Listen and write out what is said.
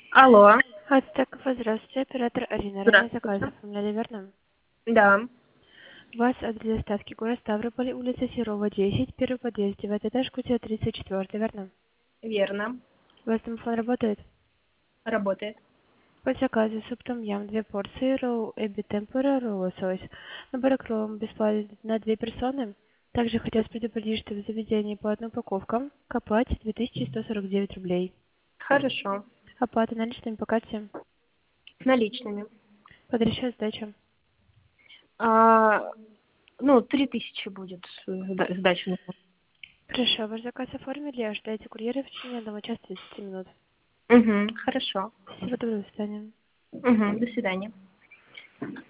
Алло, Ацтеков, здравствуйте, оператор Арина. Ранее заказ здравствуйте. оформляли, верно? Да, У вас адрес доставки город Ставрополь, улица Серова, 10, первый подъезд, 9 этаж, квартира 34, верно? верно. У вас телефон работает? Работает. По заказу суп том ям, 2 порции, роу эби темпура, роу лосось. Набор кром бесплатно на 2 персоны. Также хотелось предупредить, что в заведении по одной упаковкам к оплате 2149 рублей. Хорошо. Оплата наличными по карте. Наличными. Под расчет сдача. А, ну, 3000 будет сдача. Хорошо, ваш заказ оформили, ожидайте курьера в течение 1 часа 30 минут. Угу, хорошо. Всего доброго, до свидания. Угу, до свидания.